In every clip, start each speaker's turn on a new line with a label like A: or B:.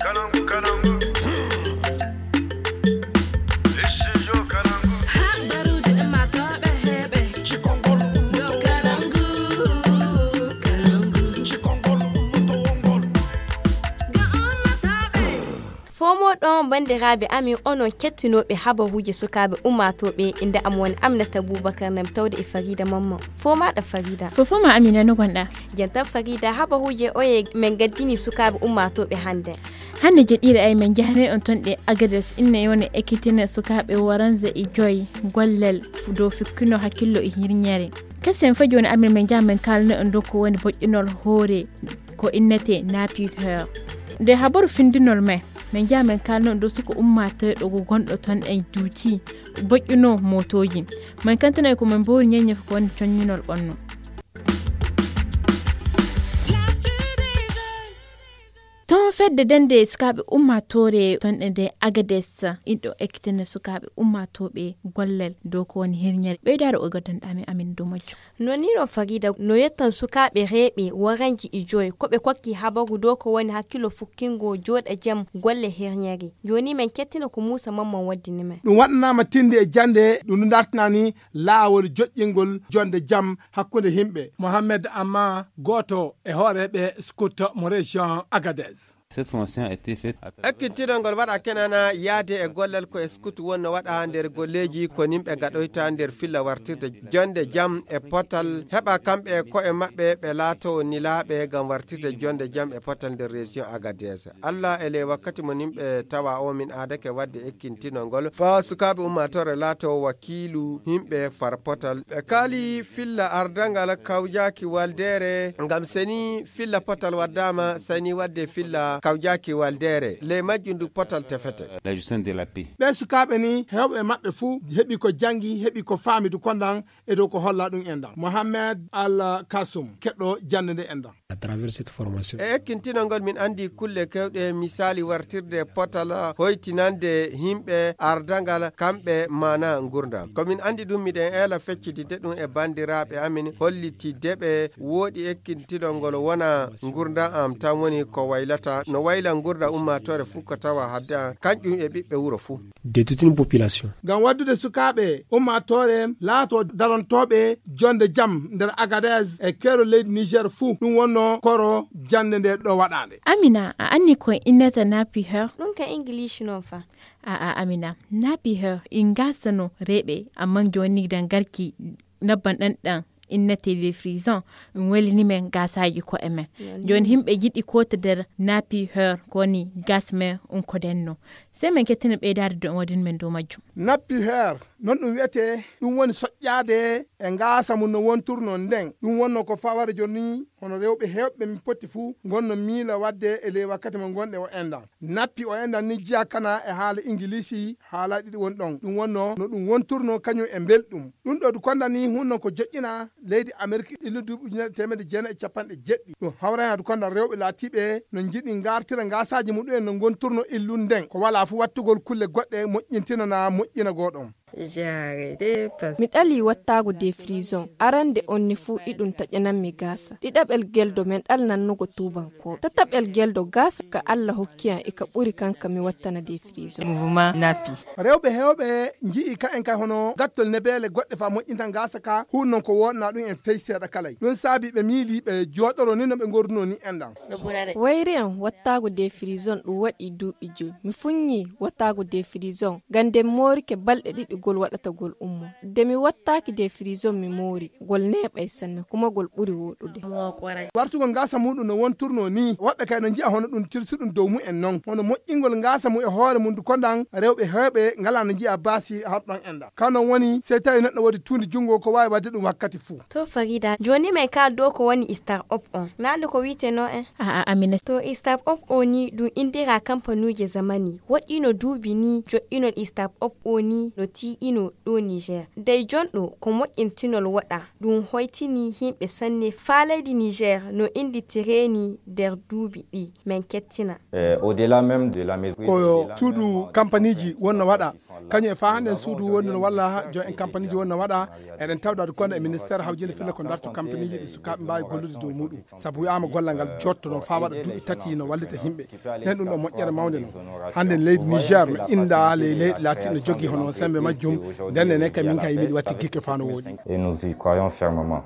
A: Fomo ɗon bandiraɓe amin onon kettinoɓe habaruji sukaɓe ummatoɓe inda am woni Aminata Boubacar nam tawde e Farida Mamman. Fomaɗa Farida.
B: Fofoma Amina no gonɗa.
A: Jantan Farida habaruje oye men gaddini sukaɓe ummatoɓe hande.
B: Hande jeɗiɗe ay men jahre on ton ɗe Agades inna yone ekkitina sukaɓe waranza e joyi gollel dow fikkino hakkillo e hirñare. Kasen fa joni amin men jamen kalne on dow ko woni boƴƴinol hoore ko innete napiqueur. Nde habaru findinol mai men jamen kalnon do suko ummata do gonɗo ton en duuti boƴƴuno motoji man kantana ko men bori nyanya ko woni tonnyinol bonno. Ton fedde dende sukaɓe ummatore ton de Agades indo ekkitene sukaɓe ummatoɓe gollel dow ko woni hirñere ɓeydare o gaddanɗami amin dow majjo.
A: Nonino Farida no yettan sukaɓe reɓe waranji e joyi koɓe kokki habaru dow ko woni hakkilo fukkingo joɗa jam golle hirñere yoni men kettina ko Musa Mamman waddini men.
C: Ɗum waɗanama tinde e jande ɗum dartinani laawol joƴƴingol jonde jam hakkunde himɓe. Mohamed Amma goto e hooreɓe scout mo région Agadez.
D: Cette formation a été faite.
E: Ekkintinongol waɗa kenana yaade e gollal ko scout wonno waɗa nder golleji ko nimɓe gaɗoyta nder filla wartirde jonde jam e potal heɓa kamɓe ko e maɓɓe ɓe laato nilaɓe gam wartirde jonde jam e potal nder région Agadez. Allah ele wakkati mo nimɓe tawa o min adake wadde ekkintinongol fa sukaɓe ummatore laato wakilu himɓe far potal ɓe kaali filla ardangal kawjaki waldere gam seni filla potal waddama sani wadde filla kawjaki waldere le majjundu potal tefete
D: La gestion de la paix.
C: Ɓe sukaɓe ni hewɓe maɓɓe fuu heɓi ko jangi heɓi ko faami du kondan e dow ko holla ɗum endan. Mohamed Al Kasum keɗɗo jande nde endan.
F: À travers cette formation.
E: E ekkintinongol min andi kulle kewɗe misali wartirde potal hoytinande himɓe ardangal kamɓe mana gurdam komin andi ɗum miɗen ela feccitide ɗum e bandiraɓe amin hollitideɓe woɗi ekkintinongol wona gurdam am tan woni ko waylata no wayla gurda ummatore fuu ko tawa hadda kanƴum e ɓiɓɓe wuro fuu
F: De toute une population.
C: Gam waddude sukaɓe ummatore laato darontoɓe jonde jam nder Agadez e kero leydi Niger fuu ɗum wonno koro jande nde ɗo waɗande.
B: Amina a anni ko innata napiqueur.
A: Ɗum ka English non fa.
B: Amina napiqueur ingasano reɓe amma joni dan garki nabban ɗanɗan innete les frisons welni men gasaji ko emen joni himɓe jiɗi kota nder napiqueur koni gas men on ko denno se men kettina ɓeydade do wadin men dow majjum.
C: Napiqueur non ɗum wiyete ɗum woni soƴƴade e ngasa mum no wonturno nden ɗum wonno ko fawara joni hono rewɓe hewɓe mi poti fuu gonno miila wadde e ley wakkati mo gonɗe o endan nappi o endan ni jiya kana e haala ingilisi haala ɗiɗi won ɗon ɗum wonno no ɗum wonturno kañum e belɗum ɗum ɗo du kondani hunno ko joƴƴina leydi Amérique illudu temedde jeenayi e capanɗe jeɗɗi ɗum hawrani du konda rewɓe laatiɓe no jiɗi gartira gasaji muɗum no gonturno illu nden ko wala fu wattugol kulle goɗɗe moƴƴintinana moƴƴina goɗon.
A: Mi ɗali wattago de frison arande on ni fuu iɗum taƴananmi gasa ɗiɗaɓel geldo men ɗal nannugo tubanko tataɓel geldo gasa ka Allah hokkiyan e ka ɓuri kanka mi wattana de frison mouvement napi
C: rewɓe hewɓe jii ka en kay hono gattol nebele goɗɗe fa moƴƴintan gasa ka hunnon ko wonna ɗum en fey seeɗa kalay ɗum saabi ɓe miili ɓe joɗoro ni no ɓe gorduno ni endan
A: wayri en wattago de frison ɗum waɗi duuɓi joyi mi funñi wattago de frison gande morike balɗe ɗiɗi gol waɗata gol ummo de mi wattaki de frison mi moori gol neɓay sanne kuma gol ɓuri woɗude
C: wartugol gasa muɗum no wonturno ni woɓɓe kay no jiya hono ɗum tirsuɗum dow mumen noon hono moƴƴingol gasa mu e hoore mum du kondan rewɓe hewɓe ngala no jiya baasi harɗon enda kanon woni se tawi neɗɗo waɗi tundi jungo ko wawi wadde ɗum wakkati fuu.
A: To Farida joni mai ka dow ko woni start up on nande ko witeno en
B: Amina
A: to start up o ni ɗum indira kampanuje zamani waɗino duubi ni joɗɗinol start up o ni no ti
G: di ino do Niger dai jondo ko mo intinol wada dun hoitini himbe sanne faledi Niger no indi tireni der dubi di men kettina
H: au-delà même de la maison
C: ko suudu compagnie ji wonna wada kanyo fa handen suudu wonna walla jo en compagnie ji wonna wada eden tawda ko e ministère hawjini fille ko darto compagnie ji sukabe mbaawi gollude do mudum sabu ama gollal ngal jotto no fa wada dubi tati no wallita himbe den dum do moƴƴere mawde no hande leydi Niger no inda leydi latino jogi hono sembe majjum den ne kam min kay mi watti gikke fa no wodi
H: et nous y croyons fermement.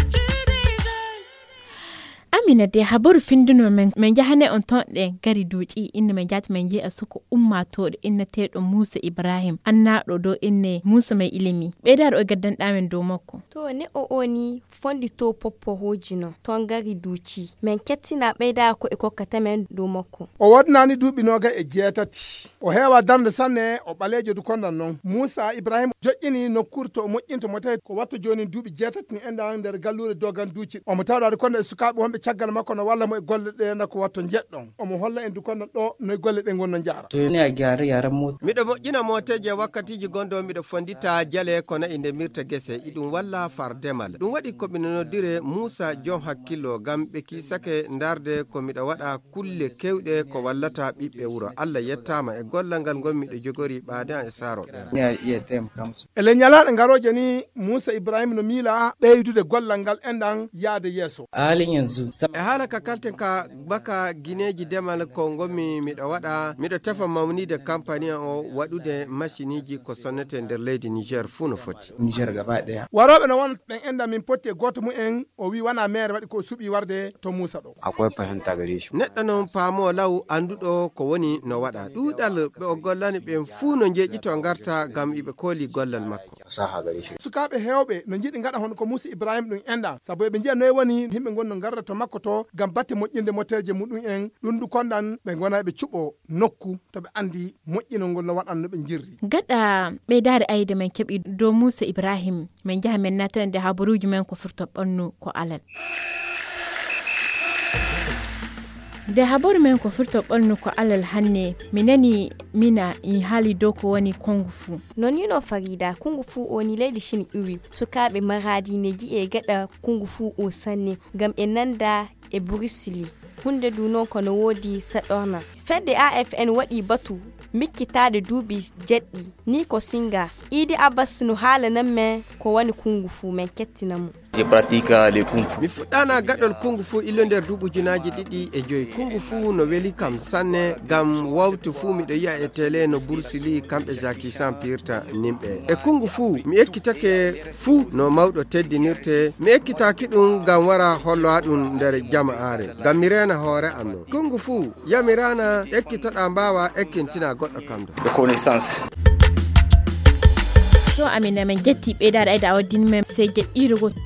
B: Amina de habar finduno men jahane on ton de gari duci inda men jat men je asuko umma to de inna tedo Musa Ibrahim anna do inne Musa mai ilimi be dar o gaddan damen do makko
G: to ne o oni fondi to poppo hojino ton gari duci men kettina be da ko e kokkata men do makko
C: o wadnani duubi noga e jeetati o hewa darde sanne o balejo du kondan non Musa Ibrahim jojjini no kurto o moƴƴinto mo tay ko watto joni duubi jeetati ni enda nder gallure dogan duci o mo tawda konda e sukabe wonbe caggal makko no walla mo e golle de na ko watto jeddon o mo holla en du kondan do no golle de gonno jaara
I: ne a gyara yaran mota
E: miɗo moƴƴina moteje wakkatiji gondo miɗo fondita jale kono inde mirta gese idum walla fardemal ɗum waɗi koɓe nodire Musa jom hakkillo gam ɓe kisake ndarde ko miɗo waɗa kulle kewɗe ko wallata ɓiɓɓe wuro Allah yettama e gollal ngal gon miɗo jogori ɓaade e saroɗe
I: ne a iya tem kam
C: ele nyalaɗe ngaroje ni Musa Ibrahim no mila ɓeydude gollal ngal endan yaade yeso
I: halin yanzu
E: e haala ka kalten ka baka guineji demal ko gomi miɗo waɗa miɗo tefa mawnide campagne o waɗude machiniji ko sonnete nder leydi Niger fuu no foti
I: Niger gaba daya
C: waroɓe no won ɓen enda min potti e goto mu en o wi wana maire waɗi ko suɓi warde to Musa ɗo
H: akwai fahimta gare shi
E: neɗɗo noon paamo law anduɗo ko woni no waɗa ɗuɗal ɓe o gollani ɓen fuu no jeeƴito garta gam iɓe kooli gollal makko
H: saha gare shi
C: sukaɓe hewɓe no jiiɗi gaɗa hono ko Musa Ibrahim ɗum enda sabu eɓe jiya noy woni himɓe gonno garda to makko to gam batte moƴƴinde moteje muɗum en ɗum du kondan ɓe gona ɓe cuɓo nokku to ɓe andi moƴƴino ngol no waɗanno ɓe jirri
B: gada be dare ayde men kebi do Musa Ibrahim men jaha men natande habaruji men ko furto ɓannu ko alal de habaru men ko furto ɓannu ko alal hanne minani mina in hali do ko woni kongufu
G: nonino Farida kungufu oni leydi shin iwi sukaɓe maradi ne ji e gada kungufu o sanne gam e nanda e Bruxelles hunde du non kono wodi sadorna fedde AFN waɗi batu mikkitade duubi jeɗɗi ni ko singa Idi Abbas no haala nan men ko woni kungufu men kettinamo
J: je pratique les kung fu
E: mi fuɗɗana gaɗol kungu fu ilo nder duɓujunaji ɗiɗi e joyi kungu fu no weli kam sanne gam wawtu fu miɗo yiya e télé no Bruxelles kamɓe Jackie Chan pirta nimɓe e kungu fu mi ekkitake fu no mawɗo teddinirte mi ekkitaki ɗum gam wara holloa ɗum nder jama'are gam mi rena hoore am no kungu fu yamirana ekkitoɗa mbawa ekkintina goɗɗo kam
J: de connaissance
B: so amina men jetti be dara ayda awdin men se je irugo